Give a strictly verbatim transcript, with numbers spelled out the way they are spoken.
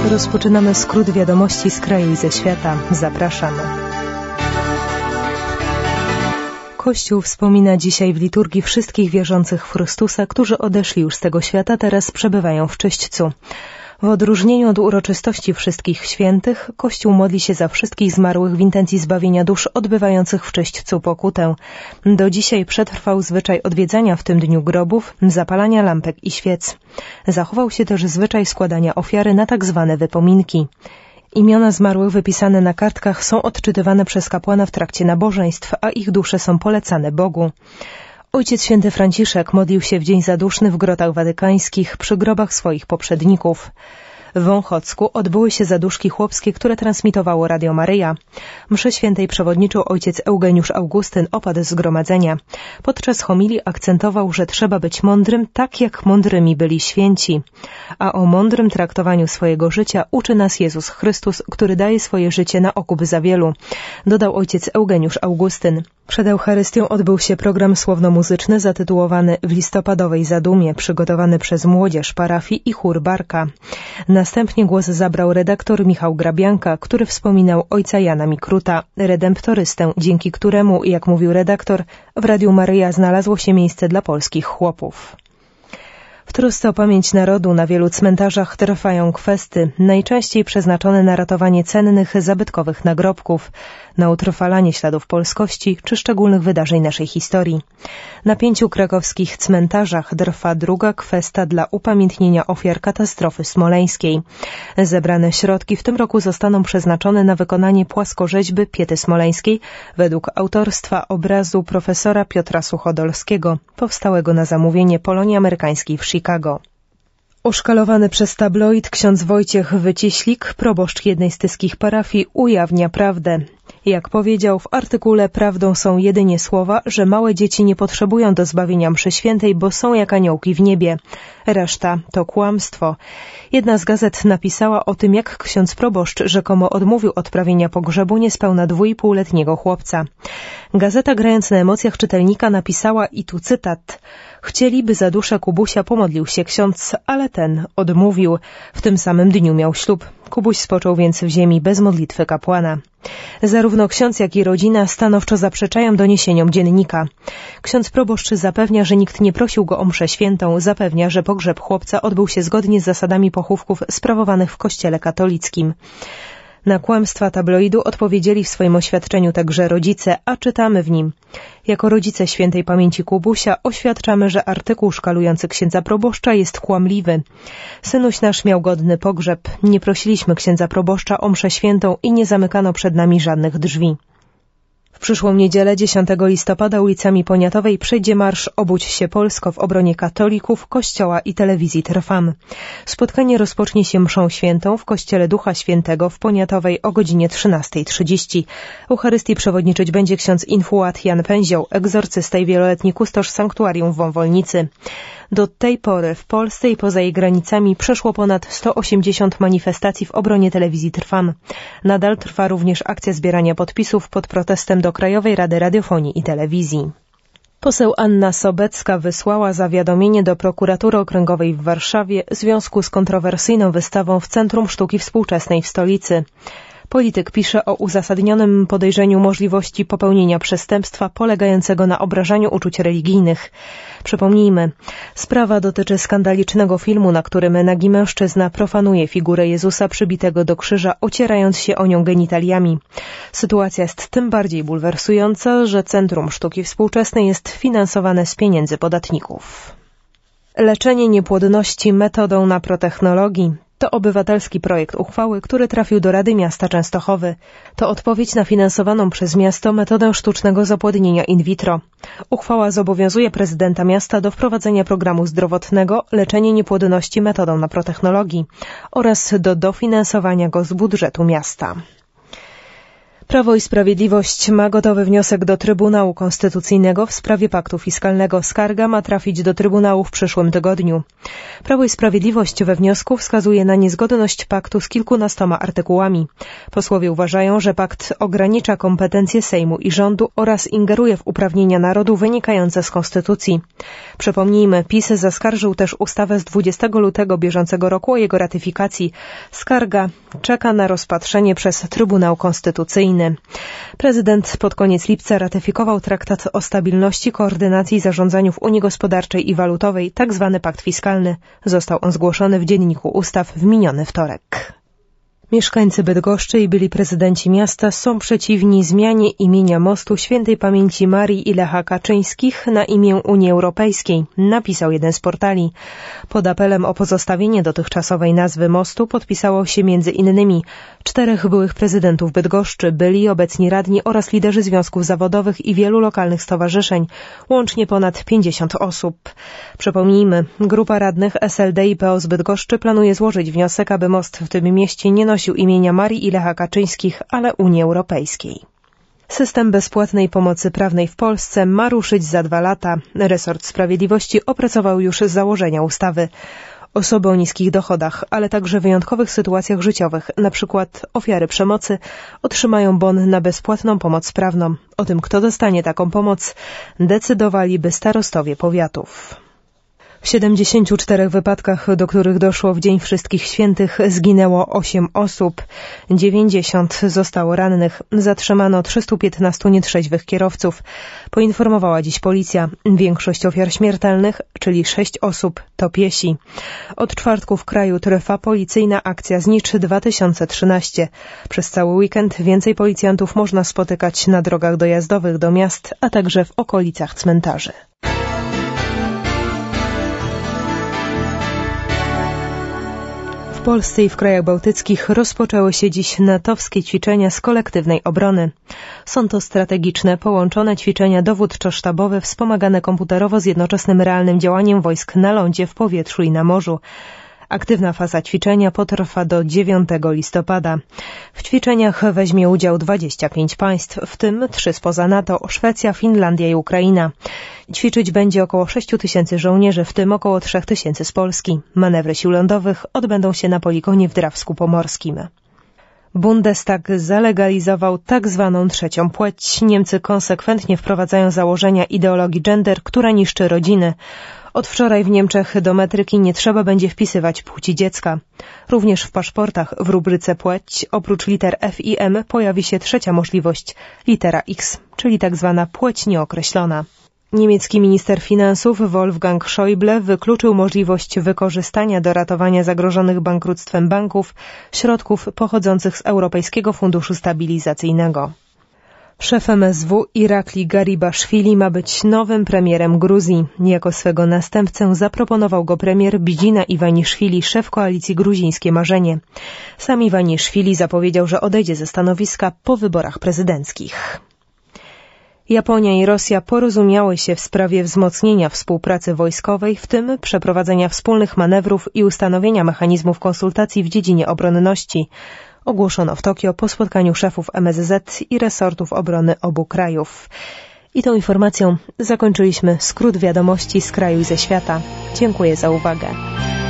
Rozpoczynamy skrót wiadomości z kraju i ze świata. Zapraszamy. Kościół wspomina dzisiaj w liturgii wszystkich wierzących w Chrystusa, którzy odeszli już z tego świata, teraz przebywają w czyśćcu. W odróżnieniu od uroczystości wszystkich świętych, Kościół modli się za wszystkich zmarłych w intencji zbawienia dusz odbywających w czyśćcu pokutę. Do dzisiaj przetrwał zwyczaj odwiedzania w tym dniu grobów, zapalania lampek i świec. Zachował się też zwyczaj składania ofiary na tak zwane wypominki. Imiona zmarłych wypisane na kartkach są odczytywane przez kapłana w trakcie nabożeństw, a ich dusze są polecane Bogu. Ojciec święty Franciszek modlił się w dzień zaduszny w grotach watykańskich przy grobach swoich poprzedników. W Wąchocku odbyły się zaduszki chłopskie, które transmitowało Radio Maryja. Mszy świętej przewodniczył ojciec Eugeniusz Augustyn, opat zgromadzenia. Podczas homilii akcentował, że trzeba być mądrym, tak jak mądrymi byli święci. A o mądrym traktowaniu swojego życia uczy nas Jezus Chrystus, który daje swoje życie na okup za wielu, dodał ojciec Eugeniusz Augustyn. Przed Eucharystią odbył się program słowno-muzyczny zatytułowany W listopadowej zadumie, przygotowany przez młodzież parafii i chór Barka. Następnie głos zabrał redaktor Michał Grabianka, który wspominał ojca Jana Mikruta, redemptorystę, dzięki któremu, jak mówił redaktor, w Radiu Maryja znalazło się miejsce dla polskich chłopów. W trosce o pamięć narodu na wielu cmentarzach trwają kwesty, najczęściej przeznaczone na ratowanie cennych, zabytkowych nagrobków, na utrwalanie śladów polskości czy szczególnych wydarzeń naszej historii. Na pięciu krakowskich cmentarzach trwa druga kwesta dla upamiętnienia ofiar katastrofy smoleńskiej. Zebrane środki w tym roku zostaną przeznaczone na wykonanie płaskorzeźby Piety Smoleńskiej według autorstwa obrazu profesora Piotra Suchodolskiego, powstałego na zamówienie Polonii Amerykańskiej w Chicago. Oszkalowany przez tabloid ksiądz Wojciech Wyciślik, proboszcz jednej z tyskich parafii, ujawnia prawdę. Jak powiedział w artykule, prawdą są jedynie słowa, że małe dzieci nie potrzebują do zbawienia mszy świętej, bo są jak aniołki w niebie. Reszta to kłamstwo. Jedna z gazet napisała o tym, jak ksiądz proboszcz rzekomo odmówił odprawienia pogrzebu niespełna dwuipółletniego chłopca. Gazeta, grając na emocjach czytelnika, napisała, i tu cytat: chcieliby za duszę Kubusia pomodlił się ksiądz, ale ten odmówił. W tym samym dniu miał ślub. Kubuś spoczął więc w ziemi bez modlitwy kapłana. Zarówno ksiądz, jak i rodzina stanowczo zaprzeczają doniesieniom dziennika. Ksiądz proboszcz zapewnia, że nikt nie prosił go o mszę świętą, zapewnia, że pogrzeb chłopca odbył się zgodnie z zasadami pochówków sprawowanych w kościele katolickim. Na kłamstwa tabloidu odpowiedzieli w swoim oświadczeniu także rodzice, a czytamy w nim: jako rodzice świętej pamięci Kubusia oświadczamy, że artykuł szkalujący księdza proboszcza jest kłamliwy. Synuś nasz miał godny pogrzeb. Nie prosiliśmy księdza proboszcza o mszę świętą i nie zamykano przed nami żadnych drzwi. W przyszłą niedzielę, dziesiątego listopada, ulicami Poniatowej przejdzie marsz Obudź się Polsko w obronie katolików, Kościoła i telewizji Trwam. Spotkanie rozpocznie się mszą świętą w Kościele Ducha Świętego w Poniatowej o godzinie trzynastej trzydzieści. Eucharystii przewodniczyć będzie ksiądz infuat Jan Pęzioł, egzorcysta i wieloletni kustosz sanktuarium w Wąwolnicy. Do tej pory w Polsce i poza jej granicami przeszło ponad sto osiemdziesiąt manifestacji w obronie telewizji Trwam. Nadal trwa również akcja zbierania podpisów pod protestem do Krajowej Rady Radiofonii i Telewizji. Poseł Anna Sobecka wysłała zawiadomienie do prokuratury okręgowej w Warszawie w związku z kontrowersyjną wystawą w Centrum Sztuki Współczesnej w stolicy. Polityk pisze o uzasadnionym podejrzeniu możliwości popełnienia przestępstwa polegającego na obrażaniu uczuć religijnych. Przypomnijmy, sprawa dotyczy skandalicznego filmu, na którym nagi mężczyzna profanuje figurę Jezusa przybitego do krzyża, ocierając się o nią genitaliami. Sytuacja jest tym bardziej bulwersująca, że Centrum Sztuki Współczesnej jest finansowane z pieniędzy podatników. Leczenie niepłodności metodą naprotechnologii to obywatelski projekt uchwały, który trafił do Rady Miasta Częstochowy. To odpowiedź na finansowaną przez miasto metodę sztucznego zapłodnienia in vitro. Uchwała zobowiązuje prezydenta miasta do wprowadzenia programu zdrowotnego leczenie niepłodności metodą naprotechnologii oraz do dofinansowania go z budżetu miasta. Prawo i Sprawiedliwość ma gotowy wniosek do Trybunału Konstytucyjnego w sprawie paktu fiskalnego. Skarga ma trafić do Trybunału w przyszłym tygodniu. Prawo i Sprawiedliwość we wniosku wskazuje na niezgodność paktu z kilkunastoma artykułami. Posłowie uważają, że pakt ogranicza kompetencje Sejmu i rządu oraz ingeruje w uprawnienia narodu wynikające z Konstytucji. Przypomnijmy, PiS zaskarżył też ustawę z dwudziestego lutego bieżącego roku o jego ratyfikacji. Skarga czeka na rozpatrzenie przez Trybunał Konstytucyjny. Prezydent pod koniec lipca ratyfikował traktat o stabilności, koordynacji i zarządzaniu w Unii Gospodarczej i Walutowej, tzw. pakt fiskalny. Został on zgłoszony w Dzienniku Ustaw w miniony wtorek. Mieszkańcy Bydgoszczy i byli prezydenci miasta są przeciwni zmianie imienia mostu świętej pamięci Marii i Lecha Kaczyńskich na imię Unii Europejskiej, napisał jeden z portali. Pod apelem o pozostawienie dotychczasowej nazwy mostu podpisało się między innymi czterech byłych prezydentów Bydgoszczy, byli obecni radni oraz liderzy związków zawodowych i wielu lokalnych stowarzyszeń, łącznie ponad pięćdziesiąt osób. Przypomnijmy, grupa radnych S L D i P O z Bydgoszczy planuje złożyć wniosek, aby most w tym mieście nie nosił imienia Marii i Lecha Kaczyńskich, ale Unii Europejskiej. System bezpłatnej pomocy prawnej w Polsce ma ruszyć za dwa lata. Resort Sprawiedliwości opracował już założenia ustawy. Osoby o niskich dochodach, ale także wyjątkowych sytuacjach życiowych, np. ofiary przemocy, otrzymają bon na bezpłatną pomoc prawną. O tym, kto dostanie taką pomoc, decydowaliby starostowie powiatów. W siedemdziesięciu czterech wypadkach, do których doszło w Dzień Wszystkich Świętych, zginęło osiem osób, dziewięćdziesiąt zostało rannych, zatrzymano trzystu piętnastu nietrzeźwych kierowców, poinformowała dziś policja. Większość ofiar śmiertelnych, czyli sześć osób, to piesi. Od czwartku w kraju trwa policyjna akcja Znicz dwa tysiące trzynaście. Przez cały weekend więcej policjantów można spotykać na drogach dojazdowych do miast, a także w okolicach cmentarzy. W Polsce i w krajach bałtyckich rozpoczęły się dziś natowskie ćwiczenia z kolektywnej obrony. Są to strategiczne, połączone ćwiczenia dowódczo-sztabowe wspomagane komputerowo z jednoczesnym realnym działaniem wojsk na lądzie, w powietrzu i na morzu. Aktywna faza ćwiczenia potrwa do dziewiątego listopada. W ćwiczeniach weźmie udział dwadzieścia pięć państw, w tym trzy spoza NATO, Szwecja, Finlandia i Ukraina. Ćwiczyć będzie około sześciu tysięcy żołnierzy, w tym około trzech tysięcy z Polski. Manewry sił lądowych odbędą się na poligonie w Drawsku Pomorskim. Bundestag zalegalizował tak zwaną trzecią płeć. Niemcy konsekwentnie wprowadzają założenia ideologii gender, która niszczy rodziny. Od wczoraj w Niemczech do metryki nie trzeba będzie wpisywać płci dziecka. Również w paszportach w rubryce płeć oprócz liter F i M pojawi się trzecia możliwość, litera X, czyli tak zwana płeć nieokreślona. Niemiecki minister finansów Wolfgang Schäuble wykluczył możliwość wykorzystania do ratowania zagrożonych bankructwem banków środków pochodzących z Europejskiego Funduszu Stabilizacyjnego. Szef M S W Irakli Garibaszwili ma być nowym premierem Gruzji. Jako swego następcę zaproponował go premier Bidzina Iwaniszwili, szef koalicji Gruzińskie Marzenie. Sam Iwaniszwili zapowiedział, że odejdzie ze stanowiska po wyborach prezydenckich. Japonia i Rosja porozumiały się w sprawie wzmocnienia współpracy wojskowej, w tym przeprowadzenia wspólnych manewrów i ustanowienia mechanizmów konsultacji w dziedzinie obronności. Ogłoszono w Tokio po spotkaniu szefów M S Z i resortów obrony obu krajów. I tą informacją zakończyliśmy skrót wiadomości z kraju i ze świata. Dziękuję za uwagę.